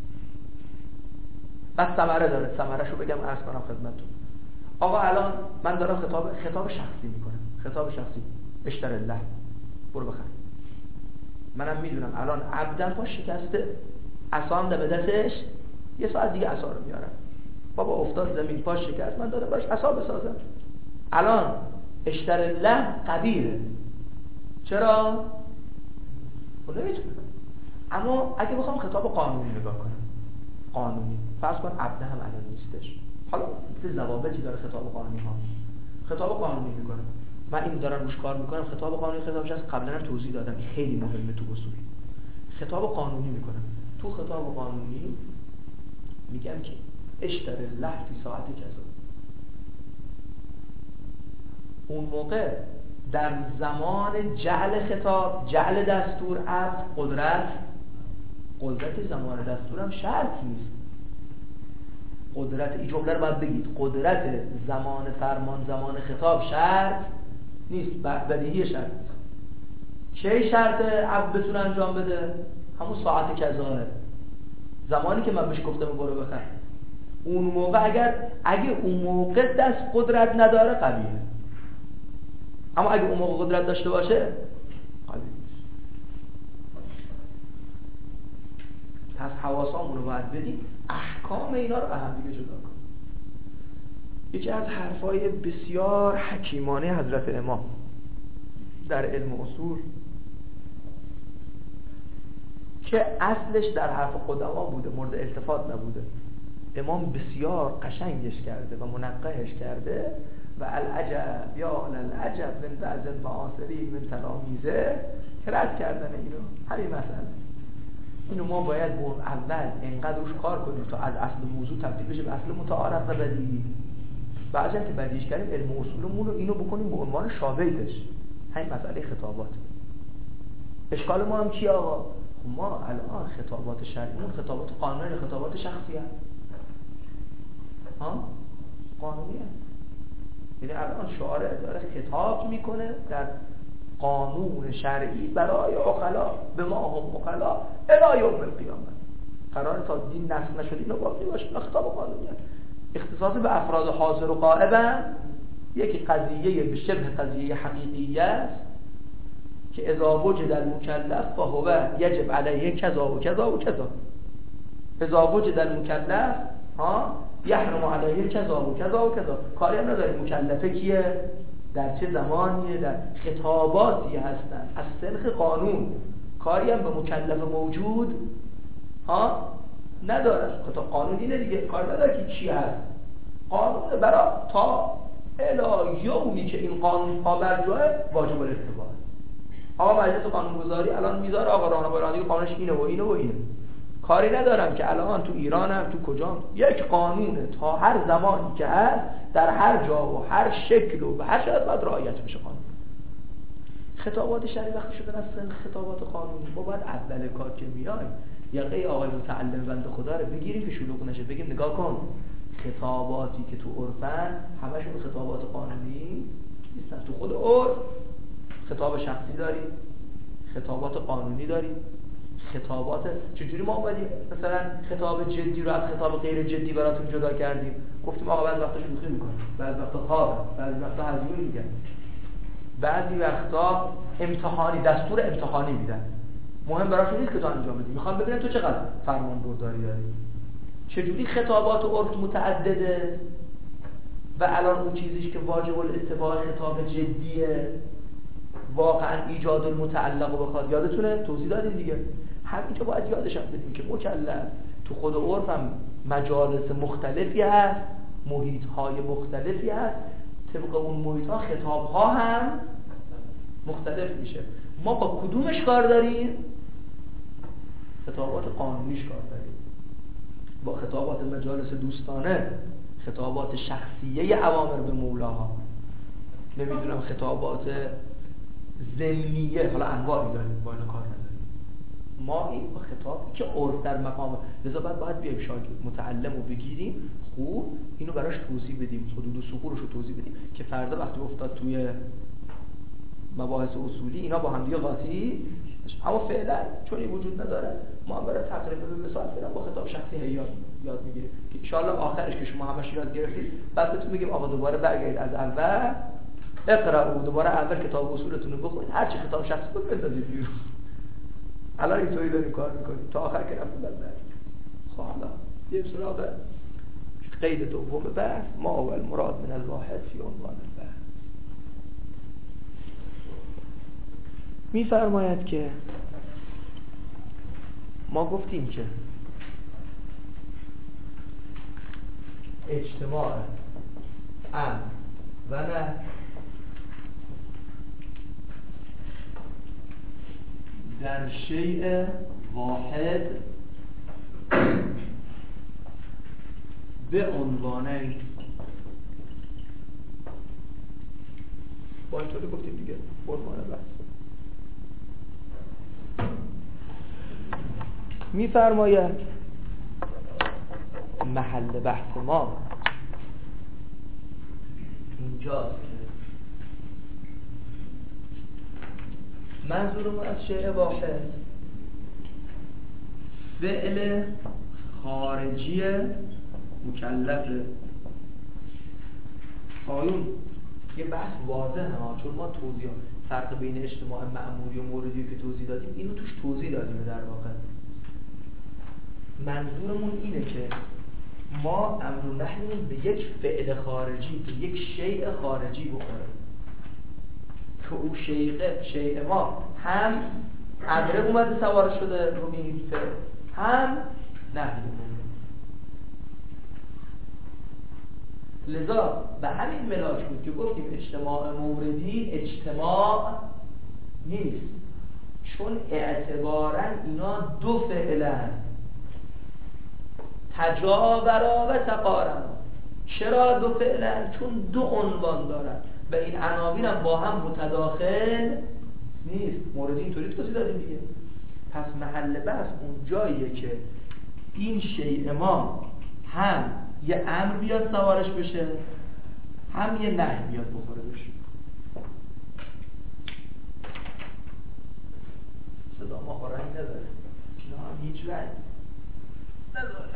بس ثمره داره، ثمره‌شو بگم عرض کنم خدمتتون. آقا الان من دارم خطاب خطاب شخصی میکنم، خطاب شخصی، اشتر الله، برو بخر. منم میدونم الان عبدن پاش شکسته، عصام ده به دستش، یه ساعت دیگه عصا رو میارم. بابا افتاد زمین پاش شکست، من دارم باش عصا بسازم. الان اشتر الله قبیله. چرا؟ خب نمیتونم. اما اگه بخوام خطاب قانونی نگاه کنم، قانونی فرض کن عبده هم الان نیستش، حالا چه ضوابطی داره خطاب قانونی ها؟ خطاب قانونی میکنه، من این دارم روش کار میکنم، خطاب قانونی خطابش از قبلا هم توضیح دادم، این خیلی مهمه تو اصول. خطاب قانونی میکنم، تو خطاب قانونی میگم که اشتر الله فی ساعت کذا. اون موقع در زمان جعل خطاب، جعل دستور از قدرت، قدرت زمان دستورم شرط نیست. قدرت، این جمله رو باید بگید، قدرت زمان فرمان زمان خطاب شرط نیست، بدیهی شرط نیست. چه شرط عبد بتونه انجام بده؟ همون ساعت کذاه، زمانی که من بهش گفتم برو بخر. اون موقع اگر اگه اون موقع دست قدرت نداره قبیله، اما اگه اون موقع قدرت داشته باشه قبیله نیست. پس حواسامون رو باید بدیم، احکام اینا رو اهم دیگه جدا کن. یکی از حرفای بسیار حکیمانه حضرت امام در علم اصول که اصلش در حرف قدما بوده، مورد التفات نبوده، امام بسیار قشنگش کرده و منقحش کرده و العجب یا العجب من بعض المعاصرین من تلامیزه که رد کردن اینو. همین مسئله اینو ما باید به اول اینقدر روش کار کنیم تا از اصل موضوع تبدیل بشه به اصل متعارف و بدیهی. بعضی که بدیهیش کردیم علم اصولمون رو اینو بکنیم به عنوان شابهش، همین مسئله خطابات. اشکال ما هم چیه آقا؟ ما الان خطابات شرعیمون خطابات قانونی، خطابات شخصی هست. ها؟ قانونی هست. یعنی الان شارع داره خطاب میکنه در قانون شرعی برای عقلا، به ما هم عقلا الی یوم القیامه. قرار تا دین نسخ نشده اینو باقی باشه، خطاب قانونی هست. اختصاص به افراد حاضر و غائب، یکی قضیه به شبه قضیه حقیقیه است که اذا وجد المکلف فهو یجب علیه کذا و کذا و کذا. اذا وجد المکلف ها یحرم علیه کذا و کذا و کذا. کاری هم نداره مکلفه کیه، در چه زمانیه، در خطاباتی هستن از سنخ قانون. کاری هم به مکلف موجود ها نداره. خطاب قانون اینه دیگه، کار نداره که چی هست. قانون برای تا الی یومی که این قانون پا بر جای واجب الاتباع. آقا مجلس قانونگذاری الان میذاره آقا راهنمایی قانونش اینه و اینه و اینه. کاری ندارم که الان تو ایرانم تو کجام یک قانونه تا هر زمانی که هست در هر جا و هر شکل و به هر شکل باید رعایت بشه قانون. خطابات شرعی وقتی شده اصلا خطابات قانونی، ما باید اول کار که میای یقه آقای متعلم بنده خدا رو بگیریم که شلوغ نشه، بگیم نگاه کن خطاباتی که تو عرفن همشون خطابات قانونی نیستن. تو خود عرف خطاب شخصی داری، خطابات قانونی داری، خطابات چجوری ما اومدیم مثلا خطاب جدی رو از خطاب غیر جدی براتون جدا کردیم. گفتیم آقا بعضی وقتا شوخی میکنه، بعضی وقتا خوابه، بعضی وقتا هزیون میگن، بعضی وقتا امتحانی دستور امتحانی میدن، مهم براشون نیست که تو انجام بدی، میخوام ببینن تو چقدر فرمان برداری داری. چجوری خطابات و عرف متعدده و الان اون چیزیش که واجب الاتباع خطاب جدیه واقعا ایجاد المتعلق رو بخواد. یادتونه توضیح دادیم دیگه، همینجا باید یادش هم بدیم که مکلف تو خود عرف هم مجالس مختلفی هست، محیط های مختلفی هست، طبق اون محیط ها خطاب ها هم مختلف میشه. ما با کدومش کار داریم؟ خطابات قانونیش کار داریم. با خطابات مجالس دوستانه، خطابات شخصیه اوامر به مولاها، نمیدونم خطابات ضمنیه، حالا انواعی داریم، با اینا کار نداریم. ما این با خطابی که عرف در مقام لذا باید باید بیایم شاگرد متعلم رو بگیریم، خوب اینو براش توضیح بدیم، حدود و سقورش رو توضیح بدیم که فردا وقتی افتاد توی مباحث اصولی اینا با هم دیگه قاطی. اما فعلا چون این وجود نداره ما هم برای تقریبا به مثال فعلا با خطاب شخصی یاد یاد میگیریم که ان شاء الله آخرش که شما همش یاد گرفتید بعد بهتون میگیم آقا دوباره برگردید از اول اقرا و دوباره اول کتاب اصولتون رو بخونید، هر چی خطاب شخصی بود بندازید بیرون. الان اینطوری داریم کار میکنیم تا آخر که رفتیم بعد برگردیم. خب حالا یه سراغ قید دوم بحث، ما اول مراد من الواحد فی عنوان البحث. میفرماید که ما گفتیم که اجتماع امر و نه در شیء واحد به عنوانه با اینطوری گفتیم دیگه عنوان بحث می‌فرماید محل بحث ما اینجاست که منظورمون از شیء واحد فعل خارجی مکلفه. آیون یه بحث واضحه ها، چون ما توضیح فرق بین اجتماع مأموری و موردی که توضیح دادیم اینو توش توضیح دادیم. در واقع منظورمون اینه که ما امر و نهیمون به یک فعل خارجی، به یک شیء خارجی بخوره که او شیء شیء ما هم امره اومده سوار شده روی این فعل، هم نهی اومده. لذا به همین ملاک بود که گفتیم اجتماع موردی اجتماع نیست، چون اعتباراً اینا دو فعلن، تجاورا و تقارنا. چرا دو فعلن؟ چون دو عنوان دارن و این عناوین هم با هم متداخل نیست. موردی اینطوری توضیح دادیم دیگه. پس محل بحث اون جاییه که این شیء ما هم یه امر بیاد سوارش بشه، هم یه نهی بیاد بخوره بشه. صدا ما رنگ نداره، اینا هم هیچ رنگ نداره،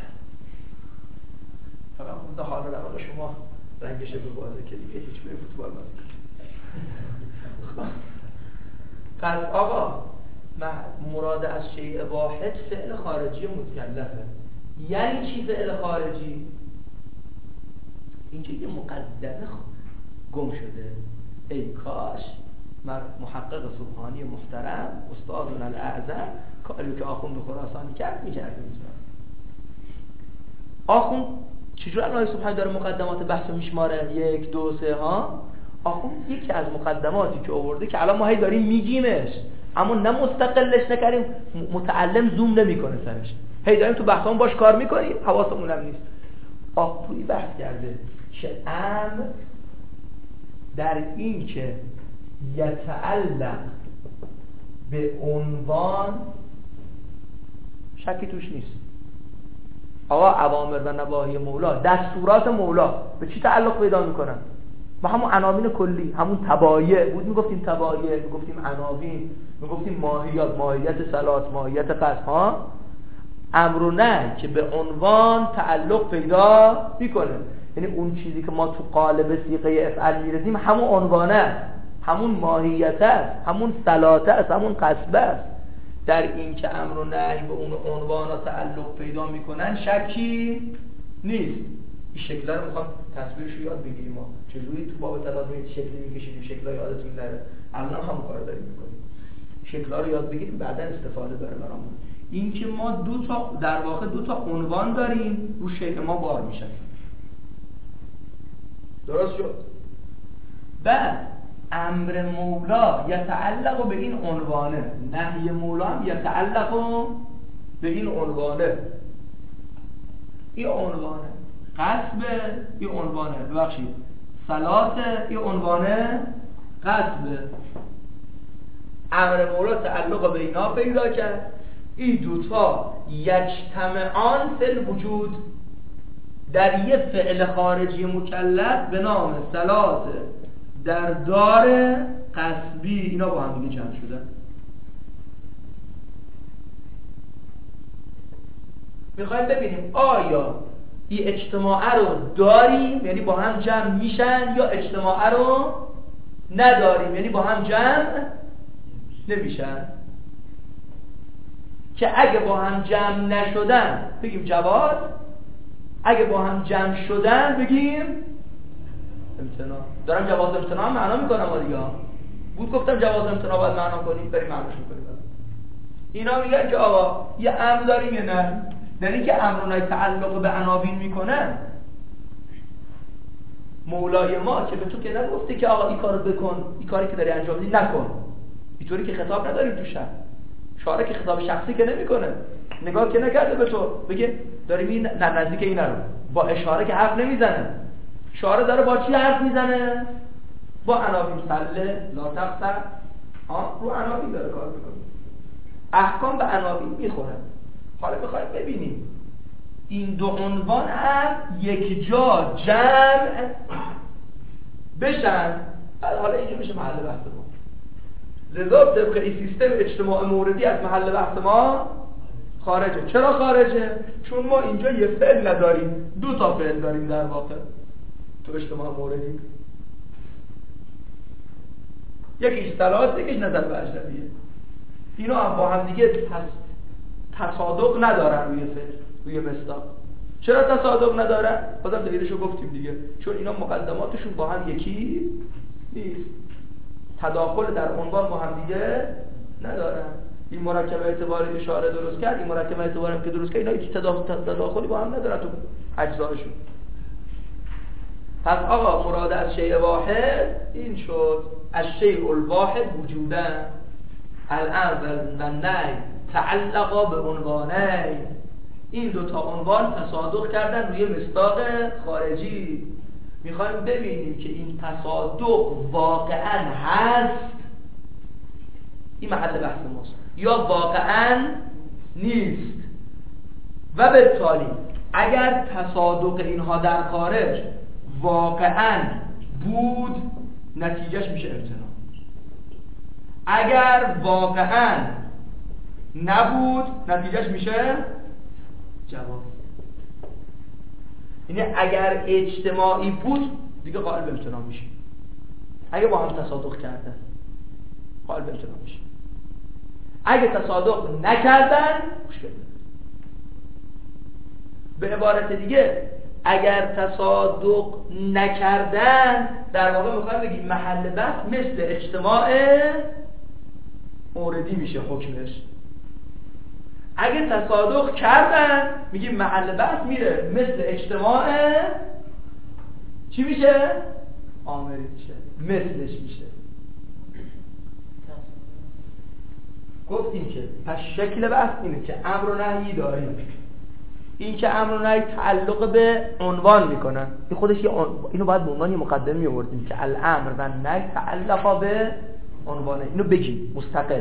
فقط خود حال روان شما رنگش به بازه که دیگه هیچ به فوتبال بازی کنید. پس آقا مراد از شیء واحد فعل خارجی متکلفه. یعنی چی فعل خارجی؟ اینجا یه مقدمه گم شده. ای کاش محقق سبحانی محترم استادنا الاعظم کاری که آخوند خراسانی کرد می‌کردیم. آخوند چجور الله سبحانه داره مقدمات بحث میشماره؟ یک دو سه ها. آخوند یکی از مقدماتی که آورده که الان ما هی داریم میگیمش اما نه مستقلش نکردیم، متعلم زوم نمیکنه سرش، هی داریم تو بحثمون باش کار میکنیم حواسمون هم نیست. آخوندی بحث کرده که امر در این که یتعلق به عنوان شکی توش نیست. آقا اوامر و نواهی مولا، دستورات مولا به چی تعلق پیدا میکنن؟ با همون عناوین کلی، همون تبایع بود میگفتیم تبایع، میگفتیم عناوین، میگفتیم ماهیات، ماهیت صلات، ماهیت قصد ها. امر و نهی که به عنوان تعلق پیدا میکنه، یعنی اون چیزی که ما تو قالب صیغه افعل میرسیم همون عنوانه، همون ماهیت است، همون صلات است، همون قصد است. در این که امر و نهی به اون عنوانا تعلق پیدا میکنن شکی نیست. این شکل‌ها رو میخوام تصویرش رو یاد بگیریم. ما چجوری تو باب طلاق می شکلی میکشیدیم، شکل‌ها یادتون نره، الان هم کار داریم میکنیم. شکل‌ها رو یاد بگیریم بعداً استفاده داره برامون. این که ما دو تا در واقع دو تا عنوان داریم رو شیء ما بار میشن. درست شد؟ بعد امر مولا یتعلق به این عنوانه، نهی مولا هم یتعلق به این عنوانه. این عنوانه قصبه، این عنوانه ببخشید صلاته، این عنوانه قصبه. امر مولا تعلق به اینا پیدا کرد. این دوتا یجتمعان فی الوجود در یه فعل خارجی مکلف به نام صلات در دار قصبی، اینا با هم دیگه جمع شدن. میخوایم ببینیم آیا این اجتماع رو داریم یعنی با هم جمع میشن، یا اجتماع رو نداریم یعنی با هم جمع نمیشن. که اگه با هم جمع نشدن بگیم جواز، اگه با هم جمع شدن بگیم امتناع. دارم جواز امتناع معنا میکنم دیگه. بود گفتم جواز امتناع باید معنا کنیم، بریم معناش میکنیم. اینا میگن که آقا یه امر داریم یا نه، در این که امر و نهی تعلق به عناوین میکنن مولای ما که به تو که نگفته که آقا این کارو بکن، این کاری که داری انجام میدی نکن، اینطوری که خطاب نداری تو شهر. شاعر که خطاب شخصی که نمیکنه، نگاه که نکرده به تو بگه داری می نزدیک این رو، با اشاره که حرف نمیزنه. شاعر داره با چی حرف میزنه؟ با عناوین. سله لا تخسر، ها رو عناوین داره کار میکنه، احکام به عناوین میخوره. حالا میخوایم ببینیم این دو عنوان هم یک جا جمع بشن، حالا اینجا میشه محل بحث ما. لذا طبق این سیستم اجتماع موردی از محل بحث ما خارجه. چرا خارجه؟ چون ما اینجا یه فعل نداریم، دو تا فعل داریم در واقع تو اجتماع موردی. یکیش صلاحات، یکیش نظر به اجنبیه. اینا هم با هم دیگه تصادق ندارن روی فعل، روی مصداق. چرا تصادق ندارن؟ بازم دلیلشو گفتیم دیگه، چون اینا مقدماتشون با هم یکی نیست، تداخل در عنوان با هم دیگه ندارن. این مرکب اعتباری که شاعر درست کرد، این مرکب اعتباری که درست کرد، اینا هیچ تداخلی با هم ندارن تو اجزاشون. پس آقا مراد از شیء واحد این شد، از شیء الواحد وجودا الامر و نهی تعلقا به عنوانین. این دوتا عنوان تصادق کردن روی مصداق خارجی. میخوایم ببینیم که این تصادق واقعا هست، این محل بحث ماست، یا واقعا نیست. و به تالی اگر تصادق اینها در خارج واقعا بود، نتیجهش میشه امتناع. اگر واقعا نبود، نتیجهش میشه جواز. یعنی اگر اجتماعی بود دیگه قائل به امتناع میشه. اگه با هم تصادق کردن قائل به امتناع میشه. اگه تصادق نکردن مشکل داره. به عبارت دیگه اگر تصادق نکردن در واقع میخوایم بگیم محل بحث مثل اجتماع موردی میشه حکمش. اگه تصادق کردن میگیم محل بحث میره مثل اجتماع چی میشه؟ آمری میشه، مثلش میشه. گفتیم که پس شکل بحث اینه که امر و نهی داریم. این که امر و نهی تعلق به عنوان میکنن، این خودش یه اینو باید به عنوان یه مقدمه میآوردیم که الامر و نهی تعلق به عنوانه. اینو بگیم مستقل،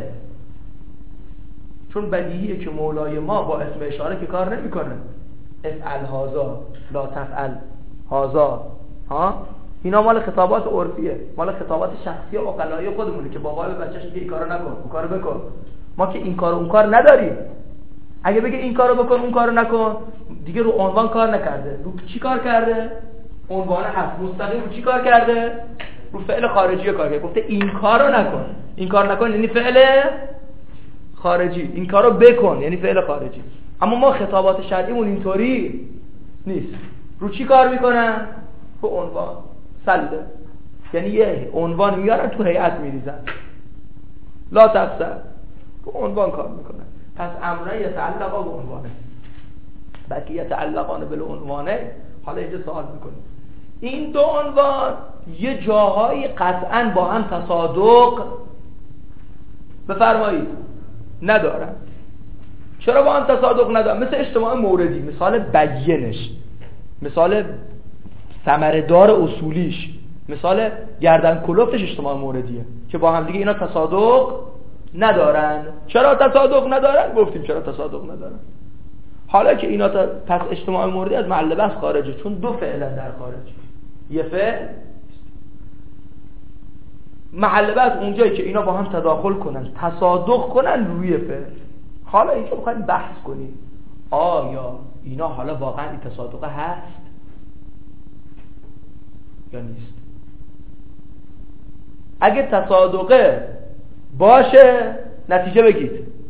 چون بدیهیه که مولای ما با اسم اشاره که کار نمیکنه. افعل هذا، لا تفعل هذا، ها اینا مال خطابات عرفیه، مال خطابات شخصی و عقلایی خودمونه که بابا به بچه‌ش میگه این کارو نکن، اون کارو بکن. ما که این کارو اون کار نداریم. اگه بگه این کارو بکن اون کارو نکن، دیگه رو عنوان کار نکرده. رو چی کار کرده؟ عنوان هست مستقیم رو چی کار کرده؟ رو فعل خارجی کار کرده. گفته این کارو نکن. این کار نکن یعنی فعل خارجی، این کارو بکن یعنی فعل خارجی. اما ما خطابات شرعیمون اینطوری نیست. رو چی کار میکنن؟ رو عنوان. سله یعنی یه عنوان میارن تو هیئت میریزن. لا تفسر رو عنوان کار میکنن. پس امرای یتعلقا به عنوانه، بلکه یتعلقانه به عنوانه. حالا اینجا سوال میکنیم این دو عنوان یه جاهایی قطعا با هم تصادق بفرمایید ندارن. چرا با هم تصادق ندارن؟ مثل اجتماع موردی، مثال بیانش، مثال ثمره‌دار اصولیش، مثال گردن کلفتش اجتماع موردیه که با هم دیگه اینا تصادق ندارن. چرا تصادق ندارن؟ گفتیم چرا تصادق ندارن. حالا که اینا تا پس اجتماع موردی از محل بحث خارجه، چون دو فعلا در خارج. یه فعل محل بحث اونجایی که اینا با هم تداخل کنن، تصادق کنن روی فعل. حالا اینجا می‌خوایم بحث کنیم آیا اینا حالا واقعا این تصادق هست یا نیست. اگه تصادقه باشه نتیجه بگید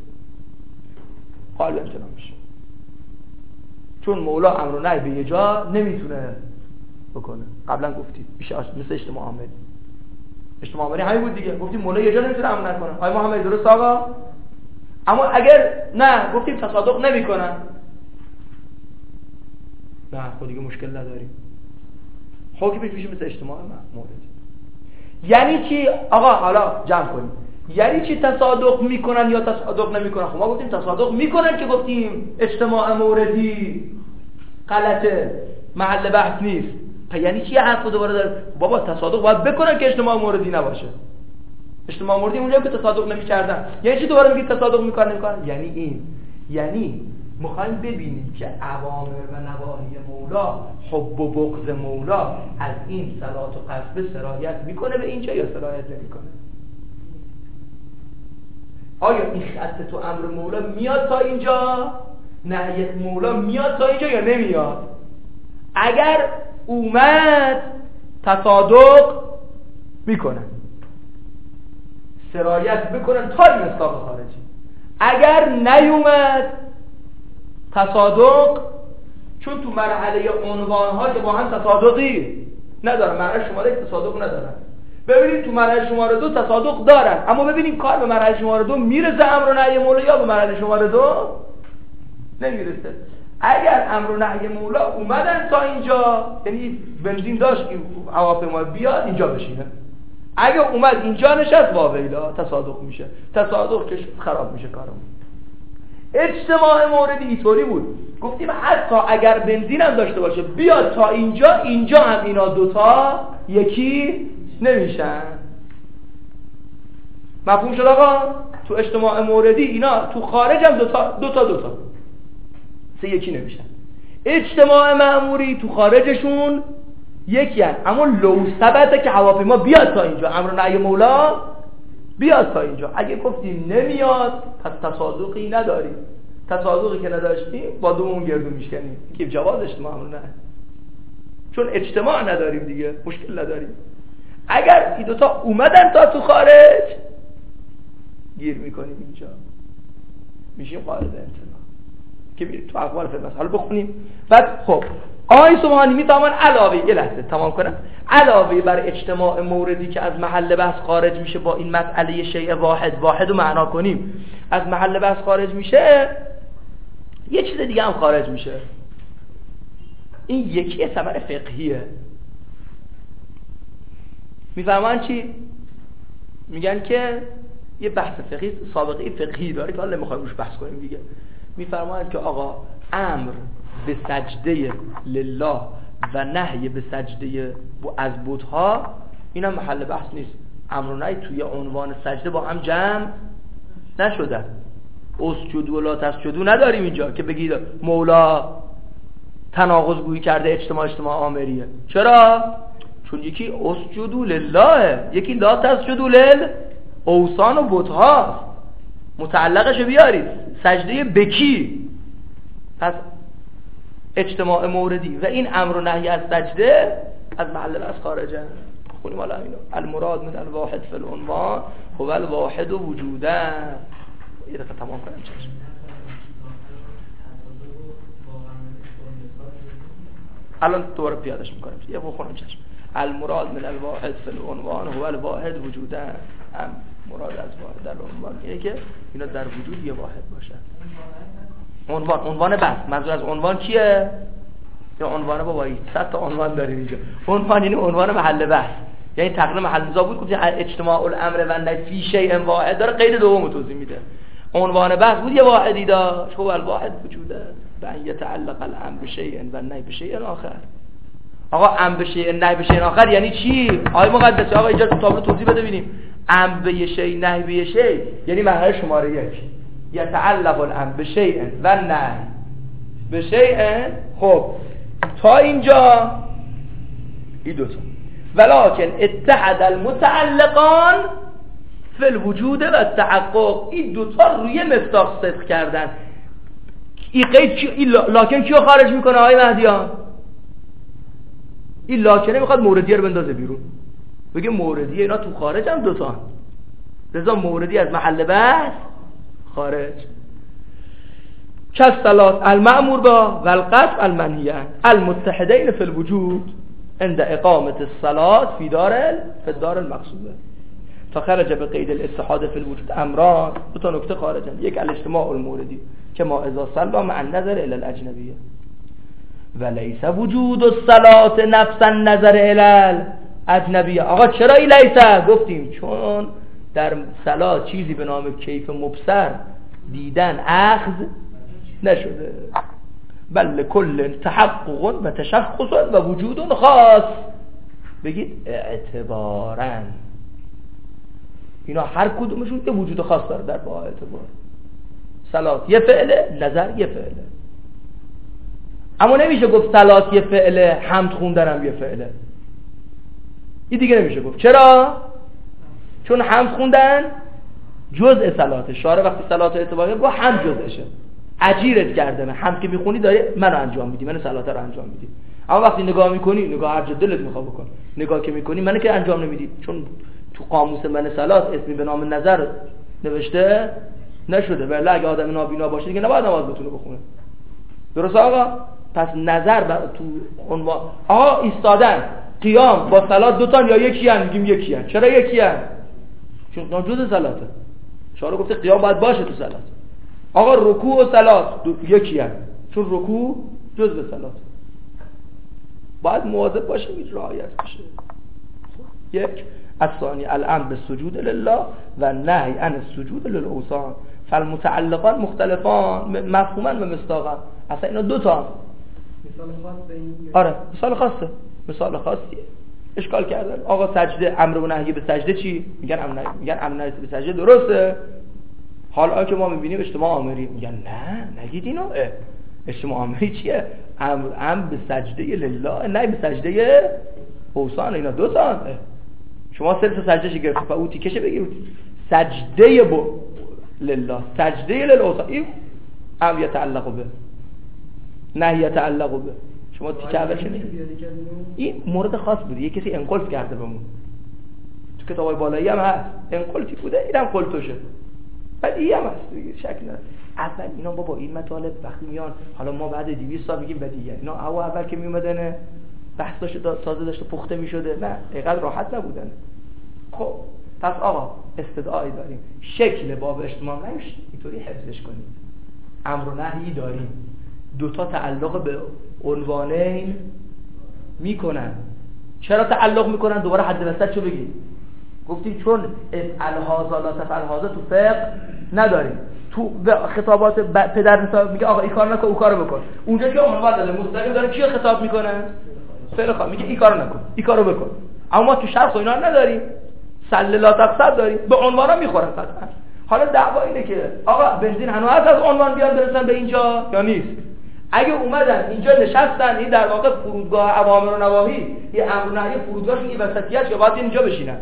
قال امتناع میشه، چون مولا امر و نهی به یه جا نمیتونه بکنه. قبلا گفتیم میشه مثل اجتماع عاملی. اجتماع عاملی همین بود دیگه، گفتیم مولا یه جا نمیتونه امر نکنه. آیا ما همه درست آقا؟ اما اگر نه گفتیم تصادق نمیکنن، نه خود دیگه مشکل نداریم. حکمش میشه مثل اجتماع موردی. یعنی چی؟ آقا حالا جمع کنیم. یعنی چی تصادق میکنن یا تصادق نمیکنن؟ خب ما گفتیم تصادق میکنن که گفتیم اجتماع موردی غلطه، محل بحث نیست. پس یعنی چی حرفو دوباره داره؟ بابا تصادق باید بکنن که اجتماع موردی نباشه. اجتماع موردی اونجا که تصادق نمیکردن. یعنی چی دوباره میگید تصادق میکنن نمیکنن؟ یعنی این، یعنی میخوایم ببینیم که اوامر و نواهی مولا، حب و بغض مولا از این صلات و قصد سرایت میکنه به اینجا یا سرایت نمیکنه. آیا این خط تو امر مولا میاد تا اینجا؟ نهی مولا میاد تا اینجا یا نمیاد؟ اگر اومد تصادق میکنن، سرایت بکنن تا این مصداق خارجی. اگر نیومد تصادق، چون تو مرحله عنوان‌ها که با هم تصادقی ندارن، مرحله شماره یک تصادق ندارن. ببینید تو مرحله شماره دو تصادق دارن، اما ببینید کار به مرحله شماره دو میرسه امر و نهی مولا یا به مرحله شماره دو نمیرسه. اگر امر و نهی مولا اومدن تا اینجا، یعنی بنزین داشت این هواپیما بیاد اینجا بشینه، اگه اومد اینجا نشست واویلا تصادق میشه. تصادق که خراب میشه کارمون. اجتماع موردی اینطوری بود، گفتیم حتی اگر بنزین هم داشته باشه بیاد تا اینجا، اینجا هم اینا دوتا یکی نمیشن. مفهوم شد آقا؟ تو اجتماع موردی اینا تو خارج هم دوتا دوتا دوتا سه یکی نمیشن. اجتماع مأموری تو خارجشون یکی هن. اما لو ثبته که هواپیما بیاد تا اینجا، امر نهی مولا بیاد تا اینجا. اگه گفتیم نمیاد پس تصادقی نداریم. تصادقی که نداشتیم با دومون گردون میشکنیم که جواز اجتماع امر نه، چون اجتماع نداریم دیگه، مشکل نداریم. اگر این دوتا اومدن تا تو خارج گیر میکنیم اینجا، میشیم قاعده امتناع که میریم تو اقوال فقه. حالا بخونیم بعد. خب آقای سبحانی میتوان علاوه، یه لحظه تمام کنم، علاوه بر اجتماع موردی که از محل بحث خارج میشه با این مسئله شیء واحد، واحد رو معنا کنیم، از محل بحث خارج میشه، یه چیز دیگه هم خارج میشه. این یکی ثمر فقهیه. میفهمن چی؟ میگن که یه بحث فقهی، سابقه فقهی داره که حالا نمیخوایم روش بحث کنیم دیگه. میفرمایند که آقا امر به سجده لله و نهی به سجده از بت‌ها این هم محل بحث نیست. امر و نهی توی عنوان سجده با هم جمع نشدن. اسجدوا لا تسجدوا نداریم اینجا که بگید مولا تناقض گویی کرده اجتماع اجتماع آمریه. چرا؟ چون یکی اسجدوا لله، یکی لا تسجدوا لل اوثان و بت‌ها. متعلقش بیارید سجده بکی. پس اجتماع موردی و این امر و نهی از سجده از محل بحث خارجه. خونیم حالا اینو. المراد من الواحد فی العنوان هو الواحد وجودا. یه دقیقه تمام کنم چشم. الان دوباره پیادش میکنم. یه بخونم چشم. المراد من الواحد فی العنوان هو الواحد وجودا. هم مراد از واحد در عنوان اینه که اینا در وجود یه واحد باشن. عنوان عنوان بحث منظور از عنوان چیه؟ یا عنوان بابایی صد تا عنوان داریم اینجا. عنوان یعنی عنوان محل بحث، یعنی تقریبا محل نزاع بود که اجتماع الامر و نهی فی شیء واحد داره، قید دومو توضیح میده. عنوان بحث بود یه واحدی داشت، هو الواحد وجوده بان یتعلق الامر بشیء و نهی بشیء آخر. آقا امر بشیء نهی بشیء آخر یعنی چی؟ آقای مقدس آقا اینجا تو تابلو توضیح بده ببینیم. امر به شیء نهی به شیء یعنی مرحله شماره یک. یتعلق الامر بشیء و نهی بشیء. خب تا اینجا این دو تا. ولکن اتحد المتعلقان فی الوجود و التحقق. این دو تا روی مصداق صدق کردن. این قید این لکن کیو خارج میکنه آقای مهدیان؟ این لاکنه میخواد موردیه رو بندازه بیرون، بگه موردیه اینا تو خارج هم دو تا، لذا موردی از محل بحث خارج. كالصلاة المأمور با والقطع المنهي المتحدين في الوجود عند إقامة الصلاة في دار في الدار المقصودة. فخرج بقيد الاتحاد في الوجود امران. دو تا نکته خارجن. یک الاجتماع الموردی که ما اذا صلى مع النظر الى الاجنبيه. ولیس وجود الصلاة نفسا نظر الال اجنبیه. آقا چرا این لیسه؟ گفتیم چون در صلاة چیزی به نام کیف مبصر دیدن اخذ نشده. بل کل تحقق و تشخص و وجود خاص. بگید اعتباراً اینا هر کدومشون یه وجود خاص داره در با اعتبار. صلاة یه فعله، نظر یه فعله. اما نمیشه گفت صلاة یه فعله، حمد خوندنم یه فعله. این دیگه نمیشه گفت. چرا؟ چون حمد خوندن جزء صلاته. شارع وقتی صلاة اعتباریه با حمد جزءشه. اجیرت کردمه. حمد که میخونی داره منو انجام میدی، من صلاة رو انجام میدی. اما وقتی نگاه میکنی، نگاه هر جا دلت میخواد بکن، نگاه که میکنی منو که انجام نمیدی، چون تو قاموس من صلاة اسمی به نام نظر نوشته نشده. ولی اگه آدم نابینا باشه دیگه نباید نماز بتونه بخونه. درست آقا؟ پس نظر بر تو عنوان آقا ایستادن قیام با صلاة دوتان یا یکی ان؟ میگیم یکی ان. چرا یکی ان؟ چون جزء صلاته. شارع گفته قیام باید باشه تو صلاة. آقا رکوع و صلاة یکی ان، چون رکوع جزء صلاته. باید مواظب باشیم این رعایت بشه. یک الثانی الامر بالسجود لله و نهی عن السجود للاوثان. فالمتعلقان مختلفان مفهوما و مصداقا. اصلا اینا دو تا مثال خاص به این. آره مثال خاصه، مثال خاصیه. اشکال کردن آقا سجده، امر و نهی به سجده چی؟ میگن امر نهی، میگن امر نهی به سجده درسته. حالا که ما میبینیم اجتماع آمری، میگن نه نگید اینو. اجتماع آمری چیه؟ امر امر به سجده لله، نه به سجده اوثان. اینا دو تا. شما سر تا سجده گرفت و او تیکشه بگیر سجده ب لله، سجده للاوثان. این امر یتعلق به، نهی یتعلق به. شما تیکه اول شنید این مورد خاص بوده، یه کسی انقلت کرده بهمون. تو کتابای بالایی هم هست انقلتی بوده، اینم قلتوشه. بعد این هم هست دیگه، شک نداره. اول اینا بابا این مطالب وقتی میان، حالا ما بعد دویست سال میگیم بدیه، اینا اول اول که میومدن بحث داشته تازه داشته پخته میشده، نه اینقدر راحت نبودن. خب پس آقا استدعایی داریم، شکل باب اجتماع نمیشه اینطوری حفظش کنیم. امر و نهی داریم، دوتا تعلق به عنوانین میکنن. چرا تعلق میکنن؟ دوباره حد وسط چو بگید. گفتیم چون افعل هذا لا تفعل هذا تو فقه نداریم. تو خطابات پدر مثلا میگه آقا این کار نکن، اون کارو بکن. اونجا که عنوان داره مستقیم داره کیو خطاب میکنه؟ فعل خواهد میگه این کارو نکن، این کارو بکن. اما ما تو شرط و اینا نداریم، سل لا تقصد داریم، به عنوانا میخورن قطعا. حالا دعوا اینه که آقا بنزین هنوز از عنوان بیاد برسن به اینجا یا نیست. اگه اومدن اینجا نشستن، این در واقع فرودگاه اوامر و نواهی، یه امر و نهی فرودگاهشون این وسطیت یا باید اینجا بشینن.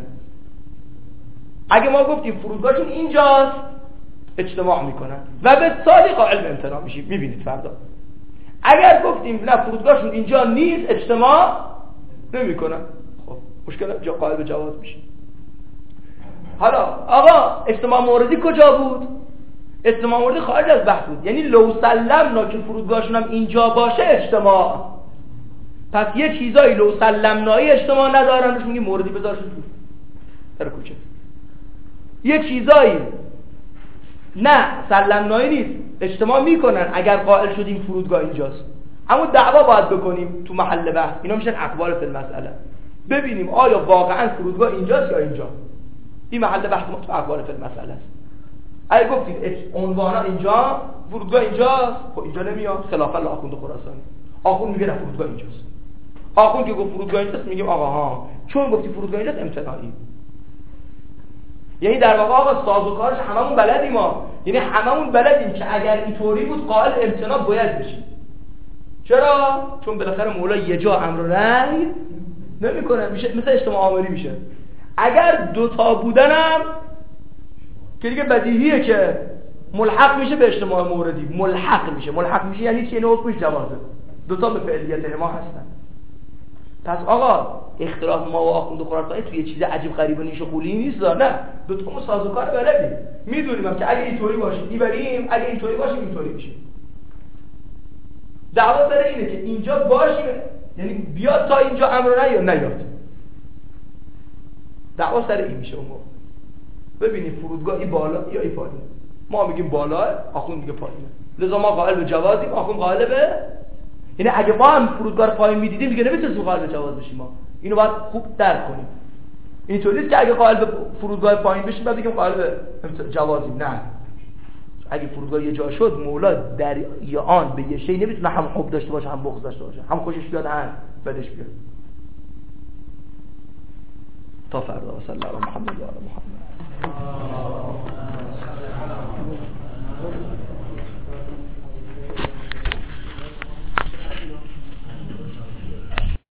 اگه ما گفتیم فرودگاهشون اینجاست، اجتماع میکنن و به سالی قائل امتناع میشیم. میبینید فردا اگر گفتیم نه فرودگاهشون اینجا نیست، اجتماع نمیکنن. خب مشکل جا قائل به جواز میشیم. حالا آقا اجتماع موردی کجا بود؟ اجتماع موردی خارج از بحث بود، یعنی لو سلمنا که فرودگاهشون هم اینجا باشه اجتماع. پس یه چیزایی لو سلمنایی اجتماع ندارن، روش میگیم موردی بذارشون تو در کوچه. یه چیزایی نه سلمنایی نیست، اجتماع میکنن اگر قائل شدیم فرودگاه اینجاست. اما دعوا باید بکنیم تو محل بحث. اینا میشن اقوال فی المسئله. ببینیم آیا واقعا فرودگاه اینجاست یا اینجا. این محل بحث ما تو اقوال فی المسئله است. اگه گفتیم عنوانا اینجا، فرودگاه اینجاست، خب اینجا نمیاد. خلاف آخوند خراسانی، آخوند میگه فرودگاه اینجاست. آخوند که گفت فرودگاه اینجاست میگیم آقا ها چون گفتی فرودگاه اینجاست امتناعی. یعنی در واقع آقا سازوکارش هممون بلدیم ما، یعنی هممون بلدیم که اگر اینطوری بود قائل امتناع باید بشیم. چرا؟ چون بالاخره مولا یه جا امر و نهی نمیکنه، میشه مثل اجتماع آمری میشه. اگر دوتا بودنم که دیگه بدیهیه که ملحق میشه به اجتماع موردی، ملحق میشه. ملحق میشه یعنی چی؟ اینو حکمش جوازه، دوتا به فعلیت ما هستن. پس آقا اختلاف ما و آخوند خراسانی توی یه چیز عجیب غریب و نیش و خولی نیست، نه دوتا ما سازوکار بلدیم، میدونیم هم که اگه اینطوری باشیم میبریم، اگه اینطوری باشیم اینطوری میشه. دعوا سر اینه که اینجا باشیم، یعنی بیاد تا اینجا امر نه یا نیاد. دعوا سر این میشه. اون ببینید فرودگاهی بالا یا این پایین. ما میگیم بالا، آخوند میگه پایینه. لذا ما قائل به جوازیم، آخوند قائل به، یعنی اگه ما هم فرودگاه پایین میدیدیم دیگه نمیتونستیم قائل به جواز بشیم. ما اینو باید خوب درک کنیم. اینطوری نیست که اگه قائل به فرودگاه پایین بشیم بعد بگیم قائل به جوازیم. نه، اگه فرودگاه یه جا شد مولا در یا آن به یه شی نمیتونه هم حب داشته باشه هم بغض داشته باشه، هم خوشش بیاد هم بدش بیاد. تا فردا. صلی الله علی محمد و آل محمد.